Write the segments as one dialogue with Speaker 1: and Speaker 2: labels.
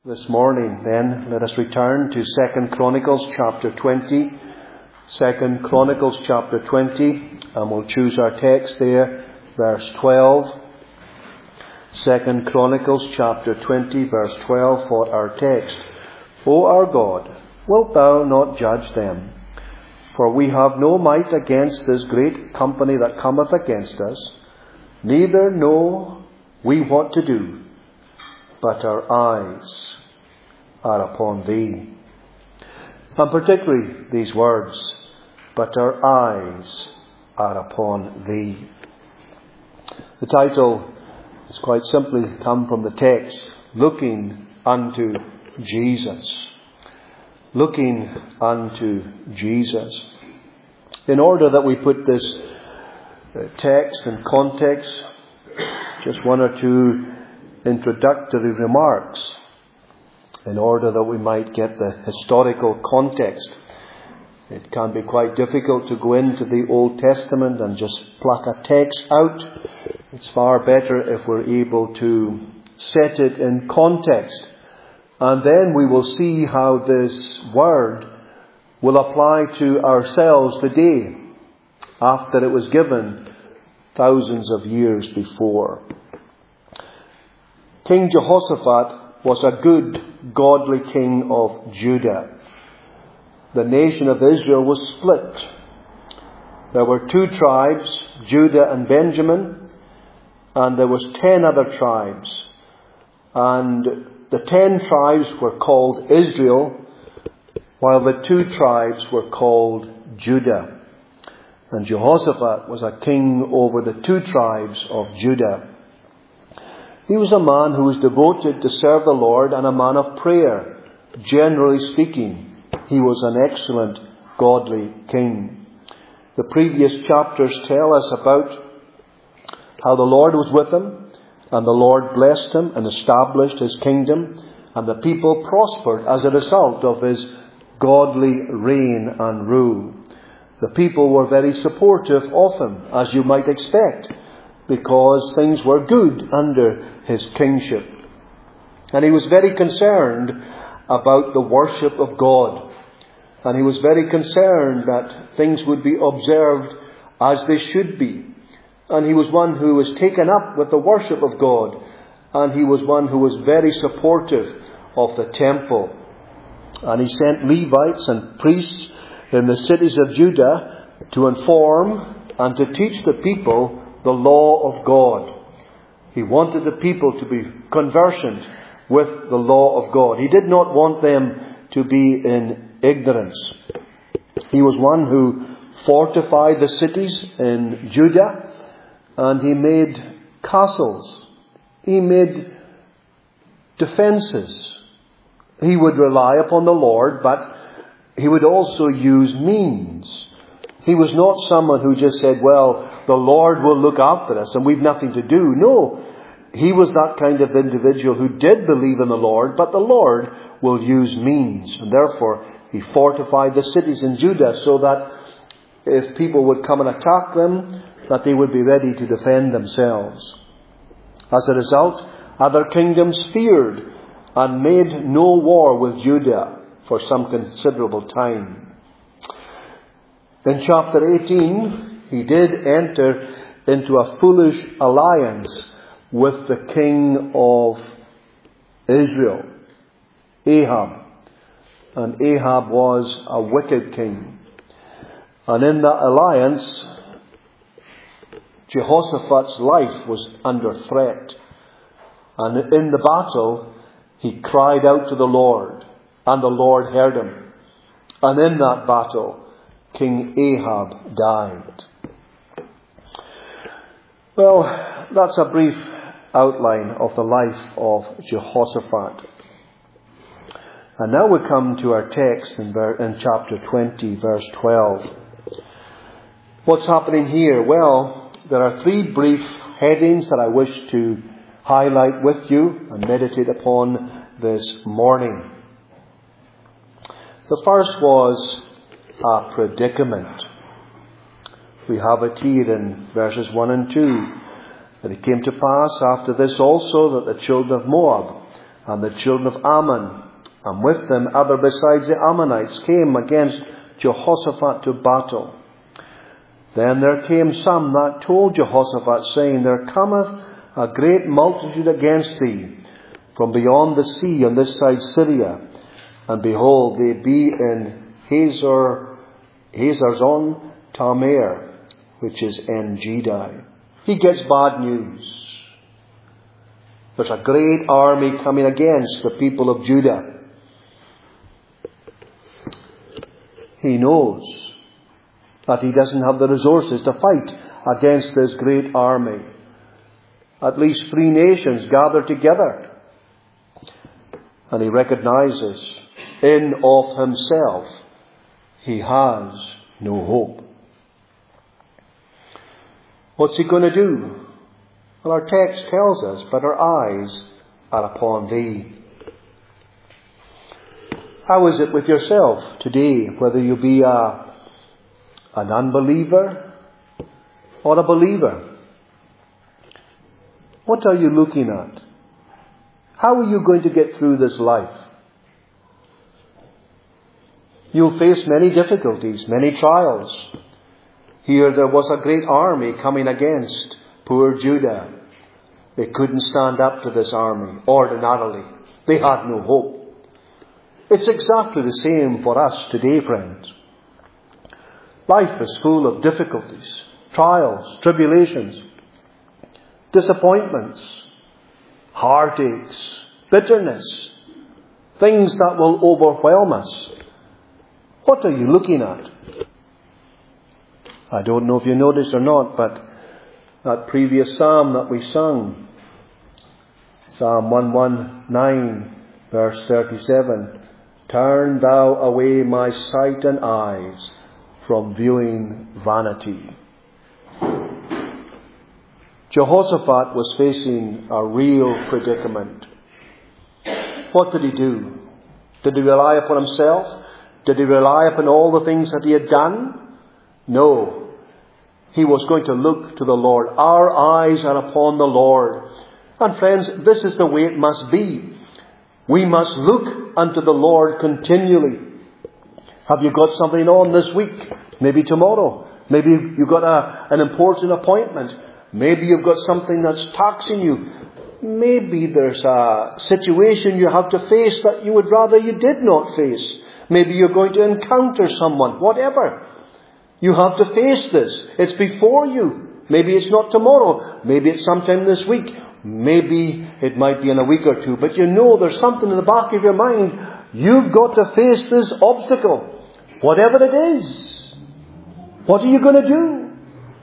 Speaker 1: This morning, then, let us return to 2 Chronicles chapter 20. 2 Chronicles chapter 20, and we'll choose our text there, verse 12. 2 Chronicles chapter 20, verse 12 for our text. O our God, wilt thou not judge them? For we have no might against this great company that cometh against us, neither know we what to do. But our eyes are upon Thee. And particularly these words, but our eyes are upon Thee. The title is quite simply come from the text, Looking unto Jesus. Looking unto Jesus. In order that we put this text in context, just one or two introductory remarks in order that we might get the historical context. It can be quite difficult to go into the Old Testament and just pluck a text out. It's far better if we're able to set it in context. And then we will see how this word will apply to ourselves today after it was given thousands of years before. King Jehoshaphat was a good, godly king of Judah. The nation of Israel was split. There were two tribes, Judah and Benjamin, and there was 10 other tribes. And the 10 tribes were called Israel, while the 2 tribes were called Judah. And Jehoshaphat was a king over the 2 tribes of Judah. He was a man who was devoted to serve the Lord and a man of prayer. Generally speaking, he was an excellent, godly king. The previous chapters tell us about how the Lord was with him, and the Lord blessed him and established his kingdom, and the people prospered as a result of his godly reign and rule. The people were very supportive of him, as you might expect, because things were good under his kingship. And he was very concerned about the worship of God. And he was very concerned that things would be observed as they should be. And he was one who was taken up with the worship of God. And he was one who was very supportive of the temple. And he sent Levites and priests in the cities of Judah to inform and to teach the people the law of God. He wanted the people to be conversant with the law of God. He did not want them to be in ignorance. He was one who fortified the cities in Judah, and he made castles. He made defences. He would rely upon the Lord, but he would also use means. He was not someone who just said, well, the Lord will look after us and we've nothing to do. No, he was that kind of individual who did believe in the Lord, but the Lord will use means. And therefore, he fortified the cities in Judah so that if people would come and attack them, that they would be ready to defend themselves. As a result, other kingdoms feared and made no war with Judah for some considerable time. In chapter 18, he did enter into a foolish alliance with the king of Israel, Ahab. And Ahab was a wicked king. And in that alliance, Jehoshaphat's life was under threat. And in the battle, he cried out to the Lord, and the Lord heard him. And in that battle, King Ahab died. Well, that's a brief outline of the life of Jehoshaphat. And now we come to our text in chapter 20, verse 12. What's happening here? Well, there are 3 brief headings that I wish to highlight with you and meditate upon this morning. The first was a predicament. We have it here in verses 1 and 2. And it came to pass after this also that the children of Moab and the children of Ammon, and with them other besides the Ammonites, came against Jehoshaphat to battle. Then there came some that told Jehoshaphat, saying, There cometh a great multitude against thee from beyond the sea on this side Syria, and behold, they be in Hazazon Tamar, which is En-Gedi. He gets bad news. There's a great army coming against the people of Judah. He knows that he doesn't have the resources to fight against this great army. At least 3 nations gathered together. And he recognizes in of himself he has no hope. What's he going to do? Well, our text tells us, but our eyes are upon thee. How is it with yourself today, whether you be an unbeliever or a believer? What are you looking at? How are you going to get through this life? You'll face many difficulties, many trials. Here there was a great army coming against poor Judah. They couldn't stand up to this army ordinarily. They had no hope. It's exactly the same for us today, friends. Life is full of difficulties, trials, tribulations, disappointments, heartaches, bitterness, things that will overwhelm us. What are you looking at? I don't know if you noticed or not, but that previous psalm that we sung, Psalm 119, verse 37, Turn thou away my sight and eyes from viewing vanity. Jehoshaphat was facing a real predicament. What did he do? Did he rely upon himself? Did he rely upon all the things that he had done? No. He was going to look to the Lord. Our eyes are upon the Lord. And friends, this is the way it must be. We must look unto the Lord continually. Have you got something on this week? Maybe tomorrow. Maybe you've got an important appointment. Maybe you've got something that's taxing you. Maybe there's a situation you have to face that you would rather you did not face. Maybe you're going to encounter someone. Whatever. You have to face this. It's before you. Maybe it's not tomorrow. Maybe it's sometime this week. Maybe it might be in a week or two. But you know there's something in the back of your mind. You've got to face this obstacle. Whatever it is. What are you going to do?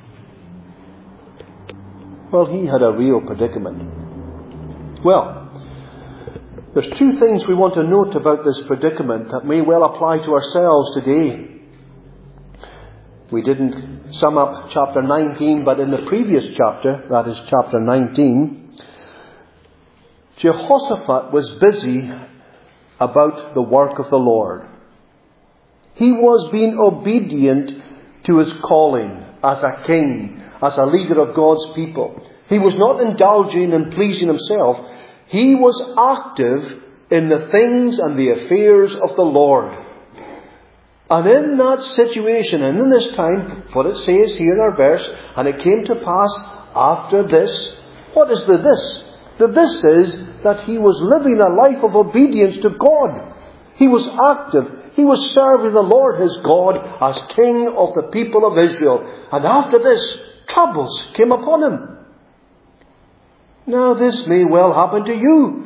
Speaker 1: Well, he had a real predicament. Well, there's 2 things we want to note about this predicament that may well apply to ourselves today. We didn't sum up chapter 19, but in the previous chapter, that is chapter 19, Jehoshaphat was busy about the work of the Lord. He was being obedient to his calling as a king, as a leader of God's people. He was not indulging and pleasing himself. He was active in the things and the affairs of the Lord. And in that situation, and in this time, what it says here in our verse, and it came to pass after this. What is the this? The this is that he was living a life of obedience to God. He was active. He was serving the Lord his God as king of the people of Israel. And after this, troubles came upon him. Now this may well happen to you.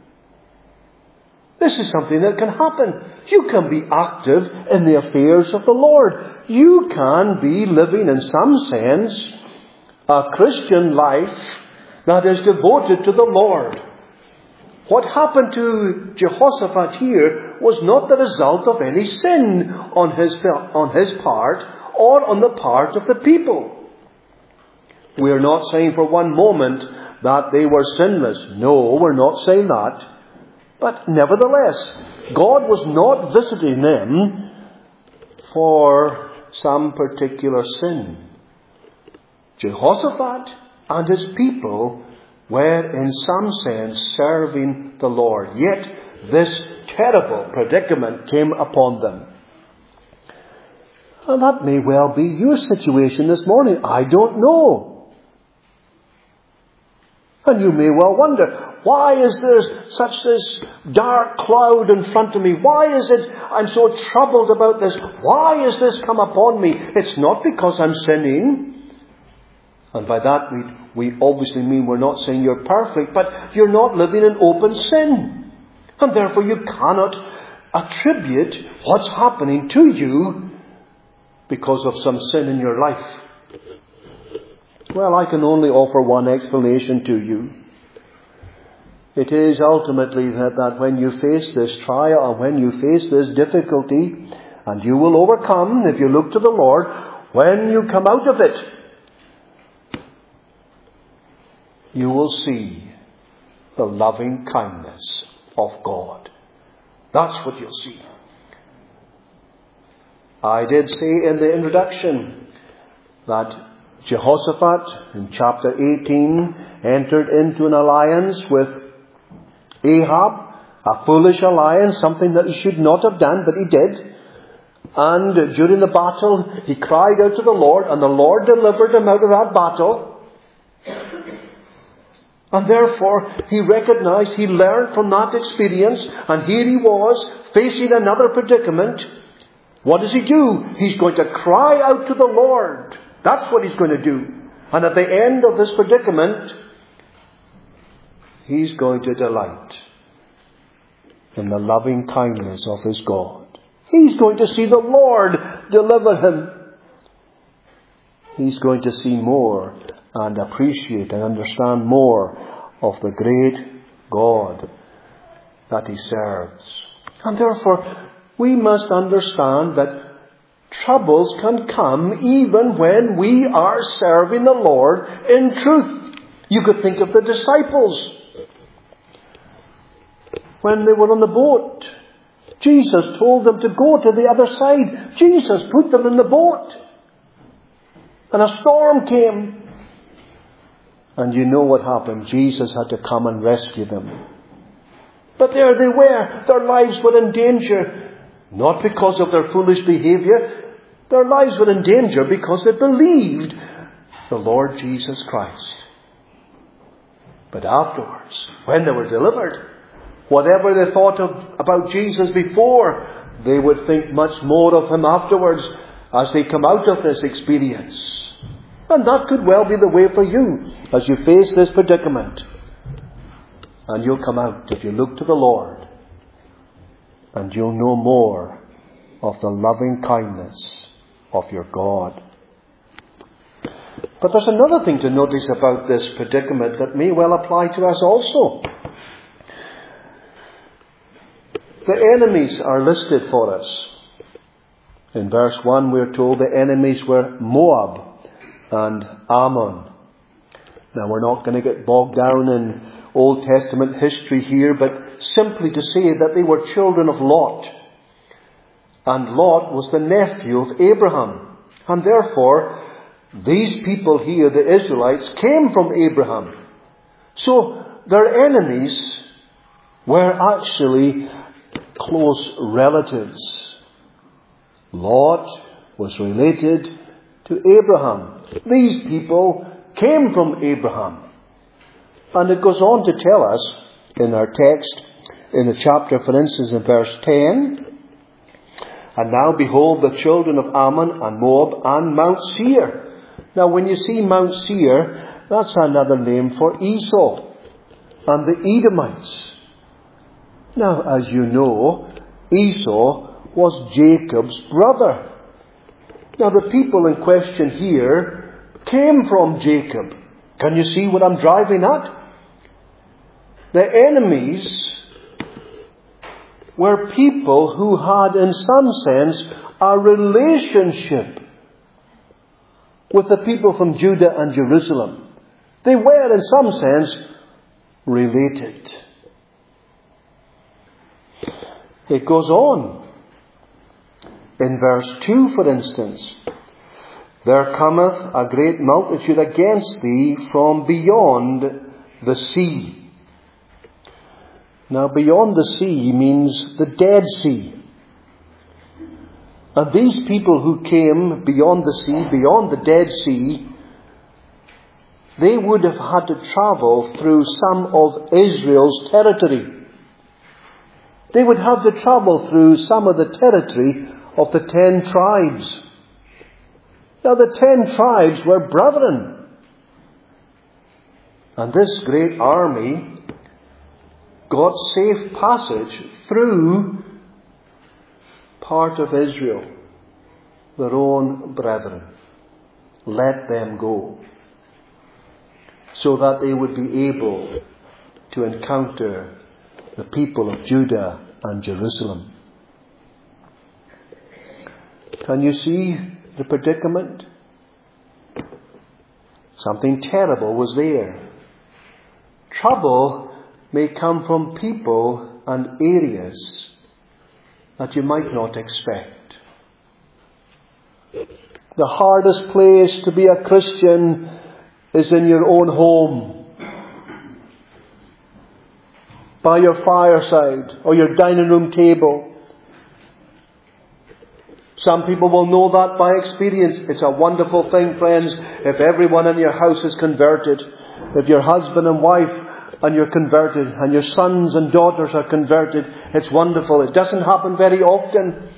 Speaker 1: This is something that can happen. You can be active in the affairs of the Lord. You can be living, in some sense, a Christian life that is devoted to the Lord. What happened to Jehoshaphat here was not the result of any sin on his part or on the part of the people. We are not saying for one moment that they were sinless. No, we're not saying that. But nevertheless, God was not visiting them for some particular sin. Jehoshaphat and his people were in some sense serving the Lord. Yet this terrible predicament came upon them. And that may well be your situation this morning. I don't know. And you may well wonder, why is there such this dark cloud in front of me? Why is it I'm so troubled about this? Why has this come upon me? It's not because I'm sinning. And by that we obviously mean we're not saying you're perfect, but you're not living in open sin. And therefore you cannot attribute what's happening to you because of some sin in your life. Well, I can only offer one explanation to you. It is ultimately that when you face this trial and when you face this difficulty, and you will overcome if you look to the Lord, when you come out of it, you will see the loving kindness of God. That's what you'll see. I did say in the introduction that Jehoshaphat in chapter 18 entered into an alliance with Ahab, a foolish alliance, something that he should not have done, but he did. And during the battle, he cried out to the Lord, and the Lord delivered him out of that battle. And therefore, he recognized, he learned from that experience, and here he was, facing another predicament. What does he do? He's going to cry out to the Lord. That's what he's going to do. And at the end of this predicament, he's going to delight in the loving kindness of his God. He's going to see the Lord deliver him. He's going to see more and appreciate and understand more of the great God that he serves. And therefore, we must understand that troubles can come even when we are serving the Lord in truth. You could think of the disciples. When they were on the boat, Jesus told them to go to the other side. Jesus put them in the boat. And a storm came. And you know what happened. Jesus had to come and rescue them. But there they were. Their lives were in danger. Not because of their foolish behavior. Their lives were in danger because they believed the Lord Jesus Christ. But afterwards, when they were delivered, whatever they thought about Jesus before, they would think much more of him afterwards as they come out of this experience. And that could well be the way for you as you face this predicament. And you'll come out if you look to the Lord. And you'll know more of the loving kindness of your God. But there's another thing to notice about this predicament that may well apply to us also. The enemies are listed for us. In verse 1 we're told the enemies were Moab and Ammon. Now we're not going to get bogged down in Old Testament history here, but simply to say that they were children of Lot. And Lot was the nephew of Abraham. And therefore, these people here, the Israelites, came from Abraham. So their enemies were actually close relatives. Lot was related to Abraham. These people came from Abraham. And it goes on to tell us in our text, in the chapter, for instance, in verse 10, and now behold the children of Ammon and Moab and Mount Seir. Now when you see Mount Seir, that's another name for Esau and the Edomites. Now, as you know, Esau was Jacob's brother. Now, the people in question here came from Jacob. Can you see what I'm driving at? The enemies were people who had, in some sense, a relationship with the people from Judah and Jerusalem. They were, in some sense, related. It goes on. In verse 2, for instance, there cometh a great multitude against thee from beyond the sea. Now, beyond the sea means the Dead Sea. And these people who came beyond the sea, beyond the Dead Sea, they would have had to travel through some of Israel's territory. They would have to travel through some of the territory of the 10 tribes. Now, the 10 tribes were brethren. And this great army got safe passage through part of Israel, their own brethren. Let them go, so that they would be able to encounter the people of Judah and Jerusalem. Can you see the predicament? Something terrible was there. Trouble may come from people and areas that you might not expect. The hardest place to be a Christian is in your own home, by your fireside or your dining room table. Some people will know that by experience. It's a wonderful thing, friends, if everyone in your house is converted. If your husband and wife and you're converted, and your sons and daughters are converted, it's wonderful. It doesn't happen very often.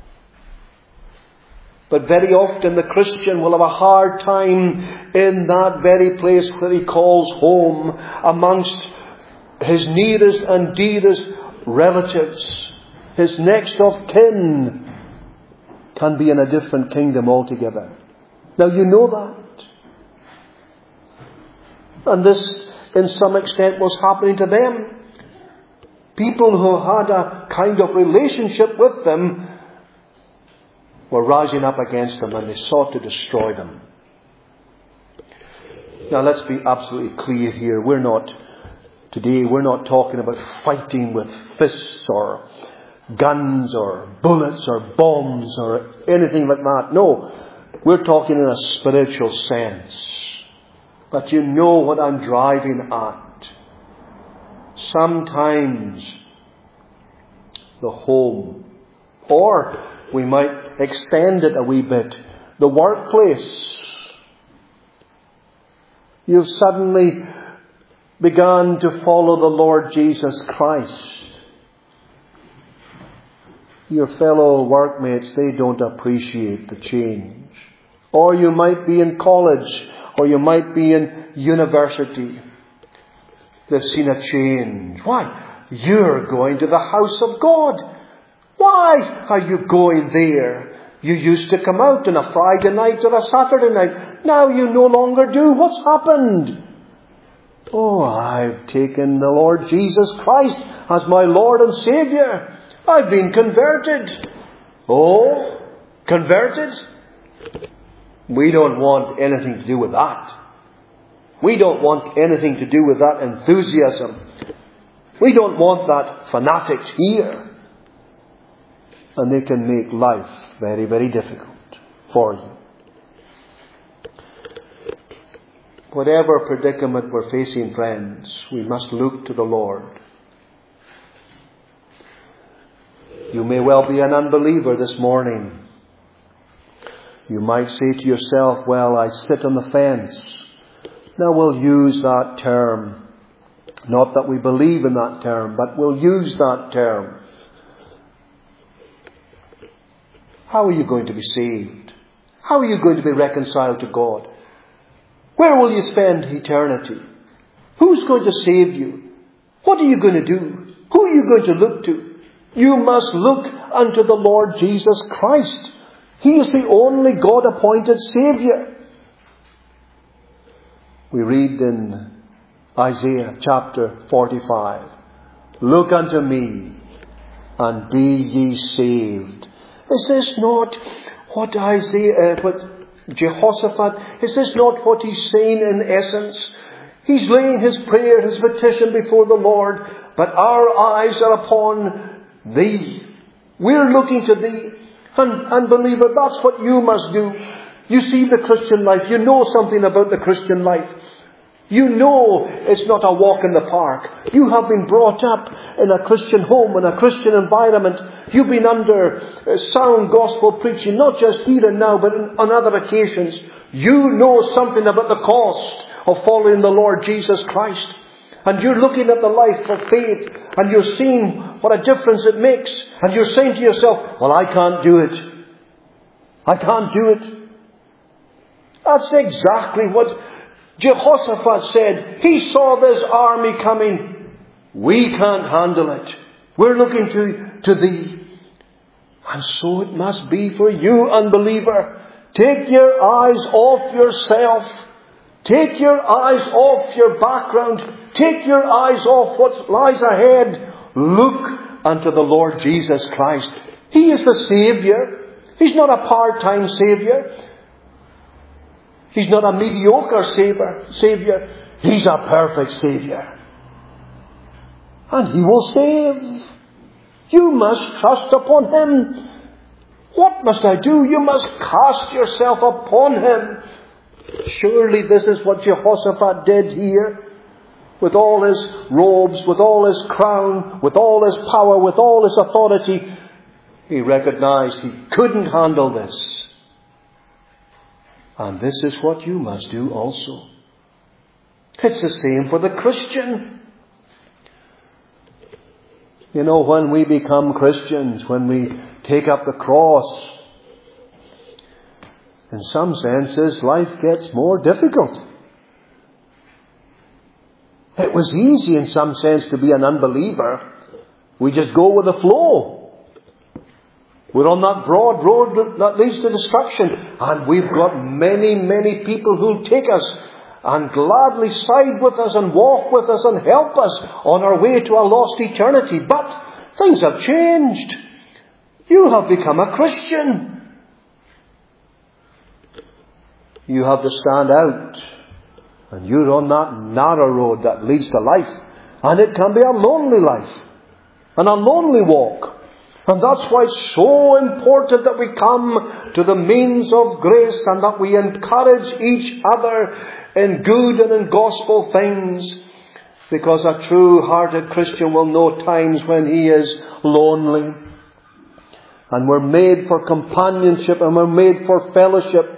Speaker 1: But very often the Christian will have a hard time in that very place that he calls home, amongst his nearest and dearest relatives. His next of kin can be in a different kingdom altogether. Now you know that. And this, in some extent, was happening to them. People who had a kind of relationship with them were rising up against them, and they sought to destroy them. Now let's be absolutely clear here. We're not talking about fighting with fists or guns or bullets or bombs or anything like that. No, we're talking in a spiritual sense. But you know what I'm driving at. Sometimes the home, or we might extend it a wee bit, the workplace. You've suddenly begun to follow the Lord Jesus Christ. Your fellow workmates, they don't appreciate the change. Or you might be in college, or you might be in university. They've seen a change. Why? You're going to the house of God. Why are you going there? You used to come out on a Friday night or a Saturday night. Now you no longer do. What's happened? Oh, I've taken the Lord Jesus Christ as my Lord and Saviour. I've been converted. Oh, converted? We don't want anything to do with that. We don't want anything to do with that enthusiasm. We don't want that fanatics here. And they can make life very, very difficult for you. Whatever predicament we're facing, friends, we must look to the Lord. You may well be an unbeliever this morning. You might say to yourself, well, I sit on the fence. Now we'll use that term. Not that we believe in that term, but we'll use that term. How are you going to be saved? How are you going to be reconciled to God? Where will you spend eternity? Who's going to save you? What are you going to do? Who are you going to look to? You must look unto the Lord Jesus Christ. He is the only God-appointed Saviour. We read in Isaiah chapter 45, look unto me and be ye saved. Is this not what Jehoshaphat, is this not what he's saying in essence? He's laying his prayer, his petition before the Lord, but our eyes are upon thee. We're looking to thee. And believer, that's what you must do. You see the Christian life. You know something about the Christian life. You know it's not a walk in the park. You have been brought up in a Christian home, in a Christian environment. You've been under sound gospel preaching, not just here and now, but on other occasions. You know something about the cost of following the Lord Jesus Christ. And you're looking at the life of faith, and you're seeing what a difference it makes. And you're saying to yourself, well, I can't do it. I can't do it. That's exactly what Jehoshaphat said. He saw this army coming. We can't handle it. We're looking to thee. And so it must be for you, unbeliever. Take your eyes off yourself. Take your eyes off your background. Take your eyes off what lies ahead. Look unto the Lord Jesus Christ. He is the Saviour. He's not a part-time Saviour. He's not a mediocre Saviour. He's a perfect Saviour. And He will save. You must trust upon Him. What must I do? You must cast yourself upon Him. Surely this is what Jehoshaphat did here. With all his robes, with all his crown, with all his power, with all his authority, he recognized he couldn't handle this. And this is what you must do also. It's the same for the Christian. You know, when we become Christians, when we take up the cross, in some senses, life gets more difficult. It was easy in some sense to be an unbeliever. We just go with the flow. We're on that broad road that leads to destruction. And we've got many, many people who'll take us and gladly side with us and walk with us and help us on our way to a lost eternity. But things have changed. You have become a Christian. You have to stand out. And you're on that narrow road that leads to life. And it can be a lonely life. And a lonely walk. And that's why it's so important that we come to the means of grace and that we encourage each other in good and in gospel things. Because a true-hearted Christian will know times when he is lonely. And we're made for companionship and we're made for fellowship.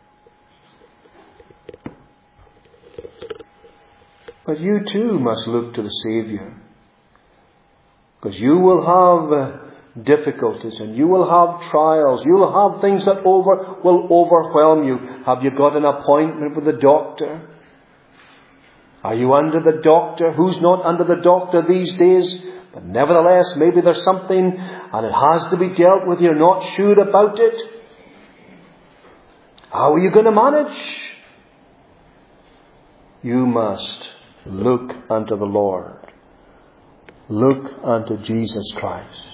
Speaker 1: But you too must look to the Saviour. Because you will have difficulties and you will have trials. You will have things that will overwhelm you. Have you got an appointment with the doctor? Are you under the doctor? Who's not under the doctor these days? But nevertheless, maybe there's something and it has to be dealt with. You're not sure about it. How are you going to manage? You must look unto the Lord. Look unto Jesus Christ.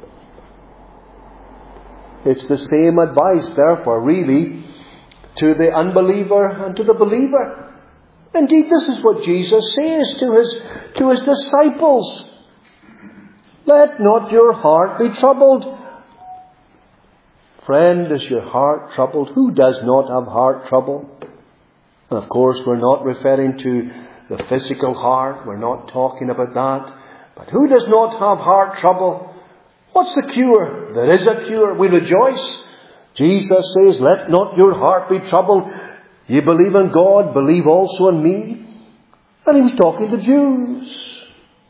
Speaker 1: It's the same advice, therefore, really, to the unbeliever and to the believer. Indeed, this is what Jesus says to his disciples. Let not your heart be troubled. Friend, is your heart troubled? Who does not have heart trouble? And of course, we're not referring to the physical heart. We're not talking about that. But who does not have heart trouble? What's the cure? There is a cure. We rejoice. Jesus says, let not your heart be troubled. You believe in God, believe also in me. And he was talking to Jews.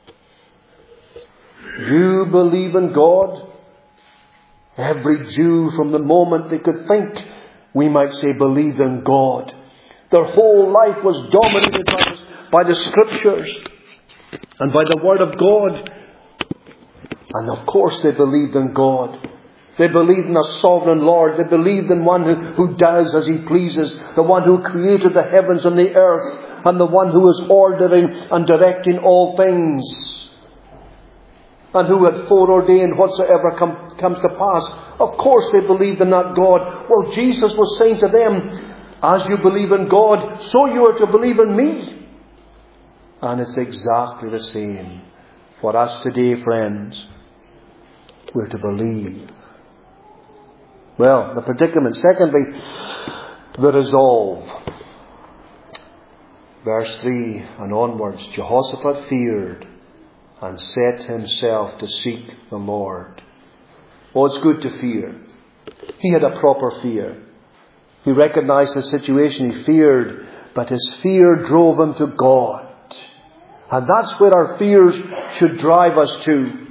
Speaker 1: You believe in God. Every Jew, from the moment they could think, we might say, believed in God. Their whole life was dominated by the Scriptures and by the Word of God. And of course they believed in God. They believed in a sovereign Lord. They believed in one who does as He pleases. The one who created the heavens and the earth. And the one who is ordering and directing all things. And who had foreordained whatsoever comes to pass. Of course they believed in that God. Well, Jesus was saying to them, as you believe in God, so you are to believe in me. And it's exactly the same for us today, friends. We're to believe. Well, the predicament. Secondly, the resolve. Verse 3 and onwards, Jehoshaphat feared and set himself to seek the Lord. Oh, it's good to fear. He had a proper fear. He recognized the situation. He feared, but his fear drove him to God. And that's where our fears should drive us to.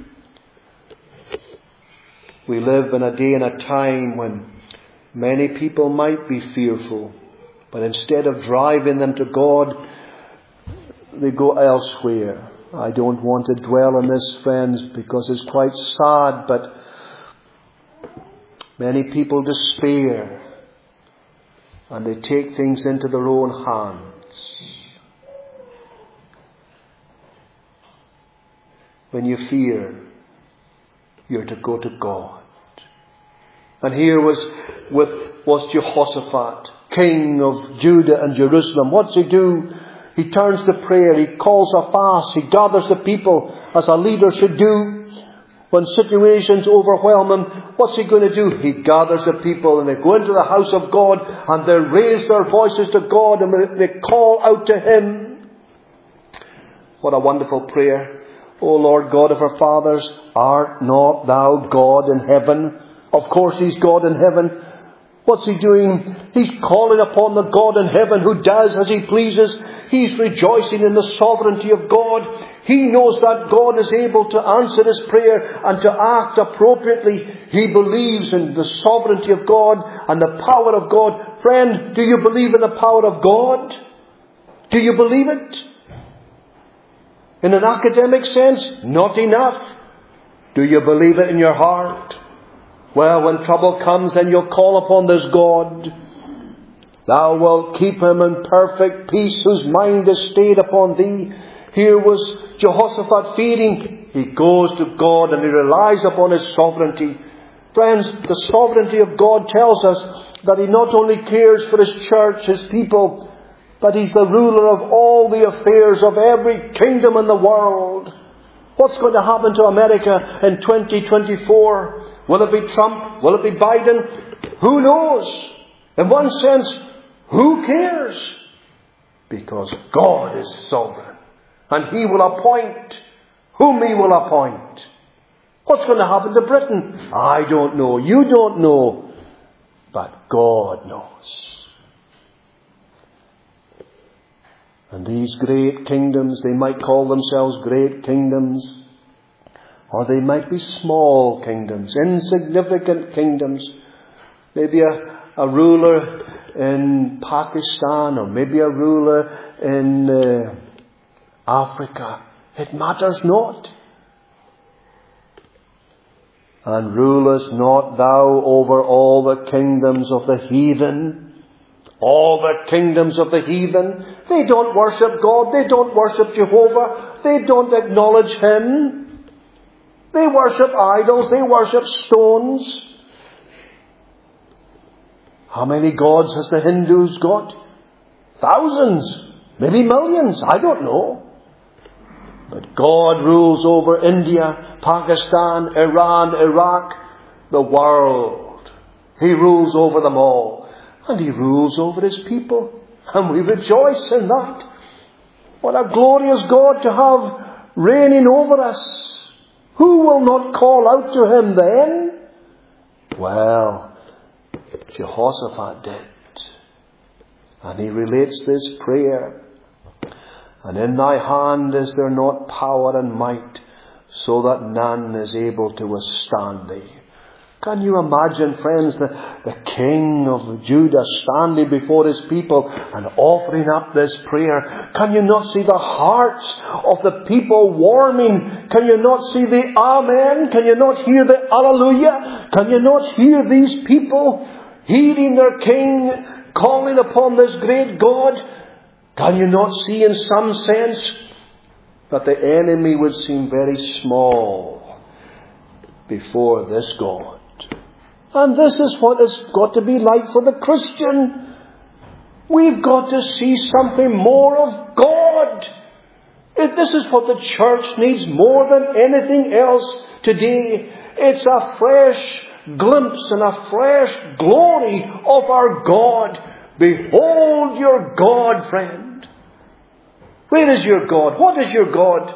Speaker 1: We live in a day and a time when many people might be fearful, but instead of driving them to God, they go elsewhere. I don't want to dwell on this, friends, because it's quite sad, but many people despair and they take things into their own hands. When you fear, you're to go to God. And here was Jehoshaphat, king of Judah and Jerusalem. What's he do? He turns to prayer. He calls a fast. He gathers the people as a leader should do. When situations overwhelm him, what's he going to do? He gathers the people and they go into the house of God and they raise their voices to God and they call out to Him. What a wonderful prayer. O Lord God of our fathers, art not Thou God in heaven? Of course He's God in heaven. What's He doing? He's calling upon the God in heaven who does as He pleases. He's rejoicing in the sovereignty of God. He knows that God is able to answer his prayer and to act appropriately. He believes in the sovereignty of God and the power of God. Friend, do you believe in the power of God? Do you believe it? In an academic sense, not enough. Do you believe it in your heart? Well, when trouble comes, then you'll call upon this God. Thou wilt keep him in perfect peace whose mind is stayed upon thee. Here was Jehoshaphat fearing. He goes to God and he relies upon his sovereignty. Friends, the sovereignty of God tells us that He not only cares for His church, His people, but He's the ruler of all the affairs of every kingdom in the world. What's going to happen to America in 2024? Will it be Trump? Will it be Biden? Who knows? In one sense, who cares? Because God is sovereign. And He will appoint whom He will appoint. What's going to happen to Britain? I don't know. You don't know. But God knows. And these great kingdoms, they might call themselves great kingdoms, or they might be small kingdoms, insignificant kingdoms. Maybe a ruler in Pakistan, or maybe a ruler in Africa. It matters not. And rulest not thou over all the kingdoms of the heathen? All the kingdoms of the heathen, they don't worship God. They don't worship Jehovah. They don't acknowledge Him. They worship idols. They worship stones. How many gods has the Hindus got? Thousands. Maybe millions. I don't know. But God rules over India, Pakistan, Iran, Iraq, the world. He rules over them all. And He rules over His people. And we rejoice in that. What a glorious God to have reigning over us. Who will not call out to Him then? Well, Jehoshaphat did. And he relates this prayer. And in thy hand is there not power and might, so that none is able to withstand thee. Can you imagine, friends, the king of Judah standing before his people and offering up this prayer? Can you not see the hearts of the people warming? Can you not see the Amen? Can you not hear the Alleluia? Can you not hear these people heeding their king, calling upon this great God? Can you not see in some sense that the enemy would seem very small before this God? And this is what it's got to be like for the Christian. We've got to see something more of God. This is what the church needs more than anything else today. It's a fresh glimpse and a fresh glory of our God. Behold your God, friend. Where is your God? What is your God?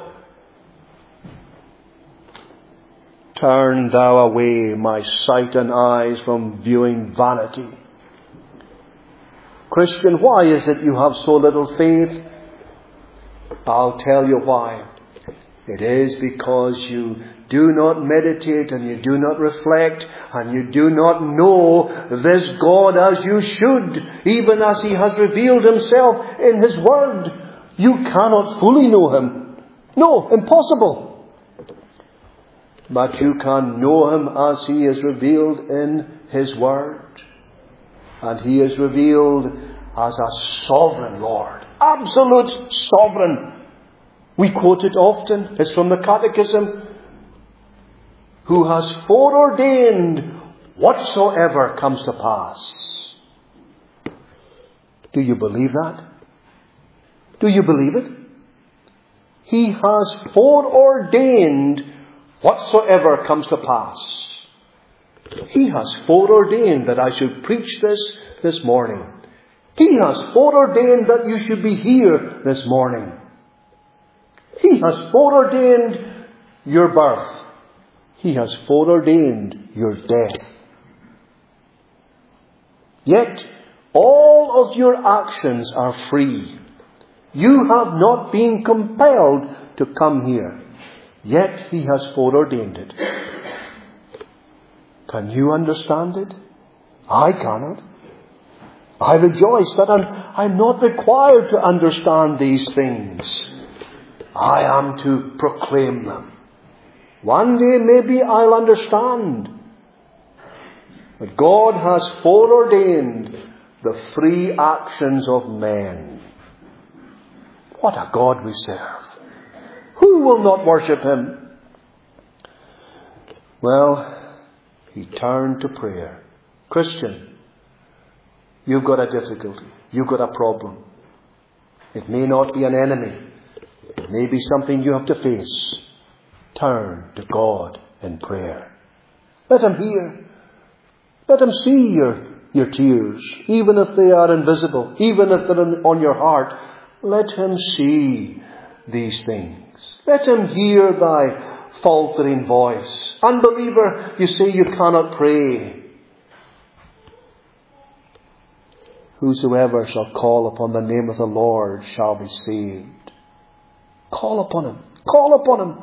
Speaker 1: Turn thou away my sight and eyes from viewing vanity. Christian, why is it you have so little faith? I'll tell you why. It is because you do not meditate and you do not reflect and you do not know this God as you should, even as He has revealed Himself in His Word. You cannot fully know Him. No, impossible. But you can know Him as He is revealed in His Word. And He is revealed as a sovereign Lord. Absolute sovereign. We quote it often. It's from the Catechism. Who has foreordained whatsoever comes to pass. Do you believe that? Do you believe it? He has foreordained whatsoever comes to pass. He has foreordained that I should preach this morning. He has foreordained that you should be here this morning. He has foreordained your birth. He has foreordained your death. Yet, all of your actions are free. You have not been compelled to come here. Yet, He has foreordained it. Can you understand it? I cannot. I rejoice that I'm not required to understand these things. I am to proclaim them. One day maybe I'll understand. But God has foreordained the free actions of men. What a God we serve. Who will not worship Him? Well, he turned to prayer. Christian, you've got a difficulty. You've got a problem. It may not be an enemy. It may be something you have to face. Turn to God in prayer. Let Him hear. Let Him see your tears, even if they are invisible, even if they're on your heart. Let Him see these things. Let Him hear thy faltering voice. Unbeliever, you say you cannot pray. Whosoever shall call upon the name of the Lord shall be saved. Call upon Him. Call upon Him.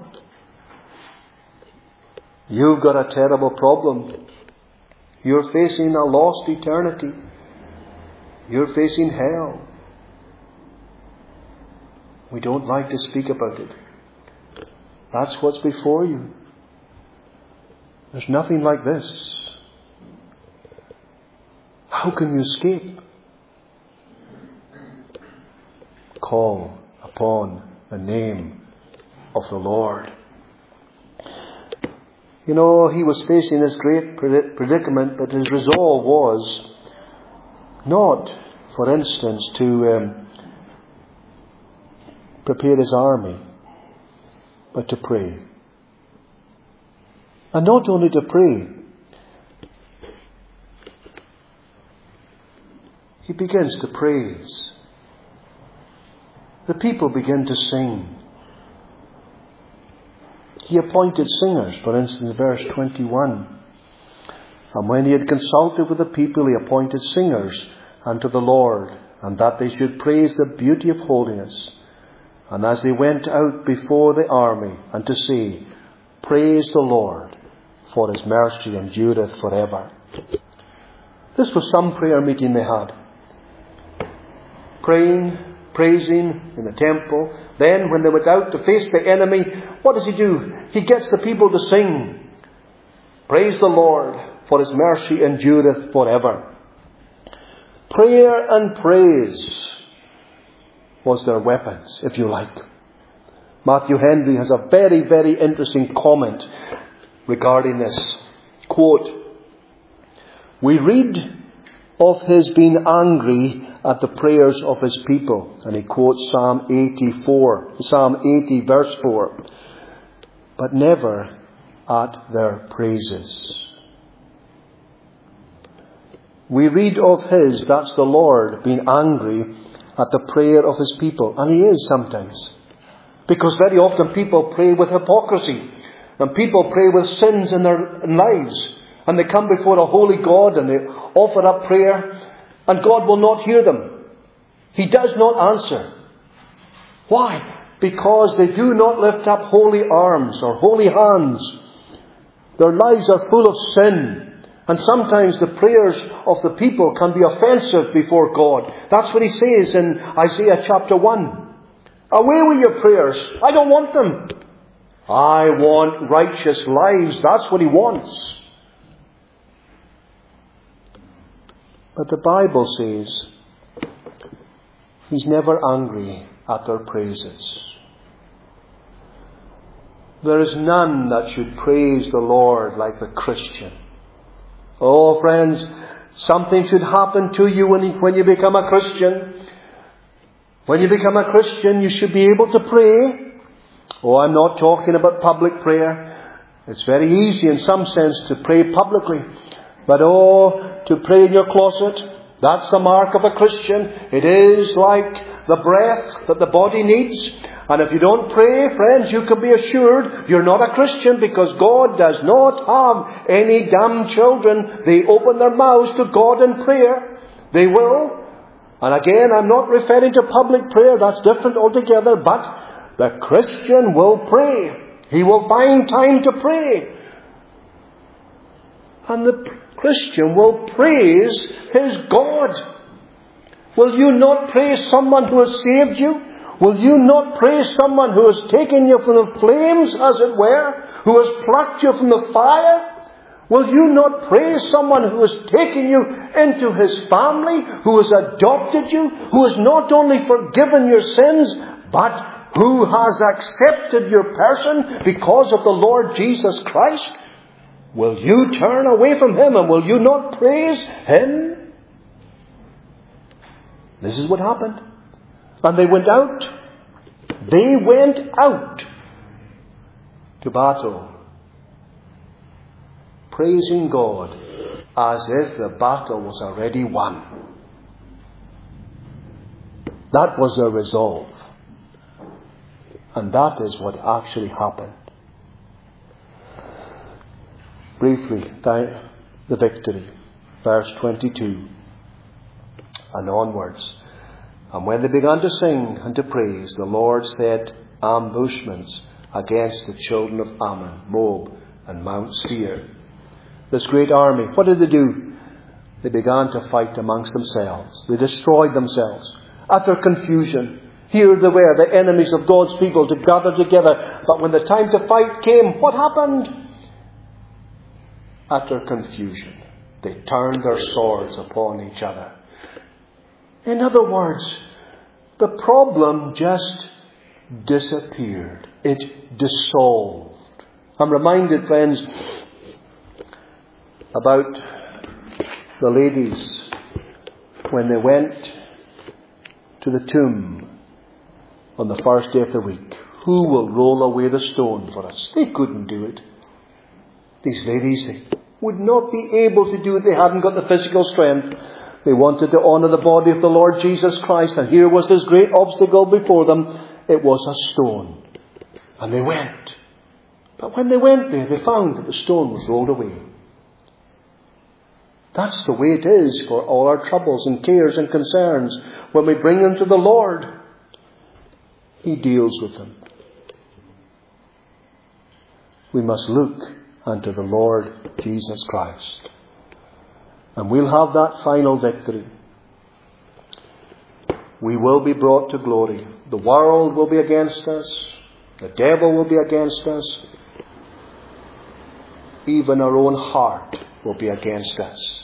Speaker 1: You've got a terrible problem. You're facing a lost eternity. You're facing hell. We don't like to speak about it. That's what's before you. There's nothing like this. How can you escape? Call upon the name of the Lord. You know, he was facing this great predicament, but his resolve was not, for instance, to prepare his army, but to pray. And not only to pray, he begins to praise. The people begin to sing. He appointed singers, for instance, verse 21. And when he had consulted with the people, he appointed singers unto the Lord, and that they should praise the beauty of holiness. And as they went out before the army, and to say, Praise the Lord, for His mercy endureth forever. This was some prayer meeting they had. Praying, praising in the temple. Then when they went out to face the enemy, what does he do? He gets the people to sing, Praise the Lord, for His mercy endureth forever. Prayer and praise was their weapons, if you like. Matthew Henry has a very, very interesting comment regarding this. Quote, we read of His being angry at the prayers of His people. And he quotes Psalm 80 verse 4. But never at their praises. We read of His, that's the Lord, being angry at the prayer of His people. And He is sometimes. Because very often people pray with hypocrisy. And people pray with sins in their lives. And they come before a holy God and they offer up prayer. And God will not hear them. He does not answer. Why? Because they do not lift up holy arms or holy hands. Their lives are full of sin. And sometimes the prayers of the people can be offensive before God. That's what He says in Isaiah chapter 1. Away with your prayers. I don't want them. I want righteous lives. That's what He wants. But the Bible says He's never angry at their praises. There is none that should praise the Lord like the Christian. Oh, friends, something should happen to you when you become a Christian. When you become a Christian, you should be able to pray. Oh, I'm not talking about public prayer. It's very easy in some sense to pray publicly. But to pray in your closet, that's the mark of a Christian. It is like the breath that the body needs. And if you don't pray, friends, you can be assured you're not a Christian, because God does not have any damn children. They open their mouths to God in prayer. They will. And again, I'm not referring to public prayer. That's different altogether. But the Christian will pray. He will find time to pray. And the Christian will praise his God. Will you not praise someone who has saved you? Will you not praise someone who has taken you from the flames, as it were? Who has plucked you from the fire? Will you not praise someone who has taken you into His family? Who has adopted you? Who has not only forgiven your sins, but who has accepted your person because of the Lord Jesus Christ? Will you turn away from Him, and will you not praise Him? This is what happened. And they went out. They went out to battle, praising God as if the battle was already won. That was their resolve. And that is what actually happened. Briefly, the victory. Verse 22 and onwards. And when they began to sing and to praise, the Lord set ambushments against the children of Ammon, Moab, and Mount Seir. This great army, what did they do? They began to fight amongst themselves. They destroyed themselves. Utter confusion. Here they were, the enemies of God's people, to gather together. But when the time to fight came, what happened? Utter confusion. They turned their swords upon each other. In other words, the problem just disappeared. It dissolved. I'm reminded, friends, about the ladies when they went to the tomb on the first day of the week. Who will roll away the stone for us? They couldn't do it. These ladies, they would not be able to do it. They hadn't got the physical strength. They wanted to honour the body of the Lord Jesus Christ, and here was this great obstacle before them. It was a stone. And they went. But when they went there, they found that the stone was rolled away. That's the way it is for all our troubles and cares and concerns. When we bring them to the Lord, He deals with them. We must look unto the Lord Jesus Christ. And we'll have that final victory. We will be brought to glory. The world will be against us. The devil will be against us. Even our own heart will be against us.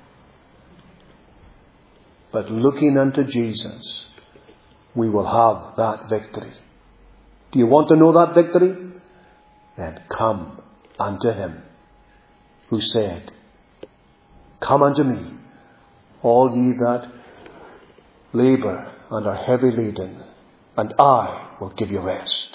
Speaker 1: But looking unto Jesus, we will have that victory. Do you want to know that victory? Then come unto Him who said, Come unto me, all ye that labour and are heavy laden, and I will give you rest.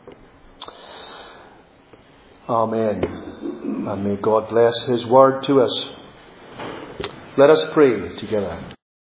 Speaker 1: Amen. And may God bless His word to us. Let us pray together.